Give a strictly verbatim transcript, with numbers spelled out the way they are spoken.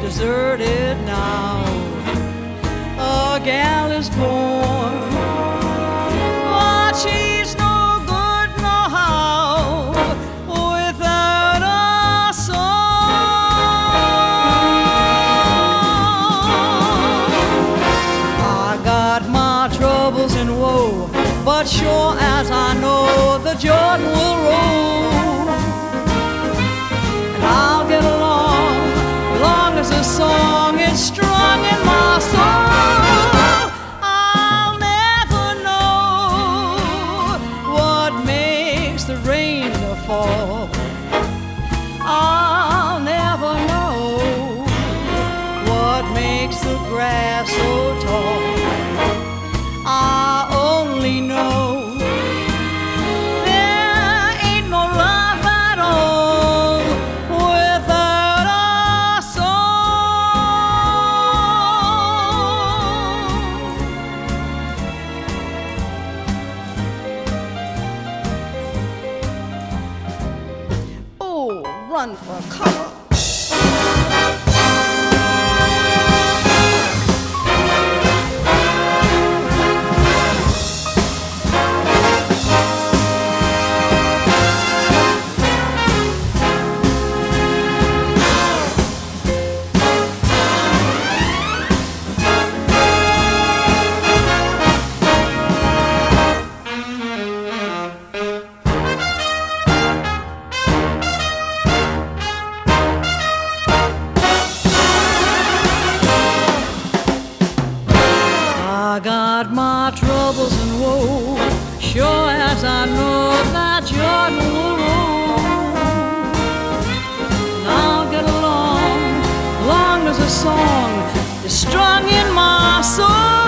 deserted now. A gal is born, but she's no good no how without a song. I got my troubles and woe, but sure as I know the Jordan will roll, and I'll get along long as the song is strung in my soul. I'll never know what makes the rain fall. I'll never know what makes the grass so tall. I only know there ain't no love at all without a song. Oh, run for cover. I got my troubles and woe, sure as I know that Jordan will roll. And I'll get along, long as a song is strung in my soul.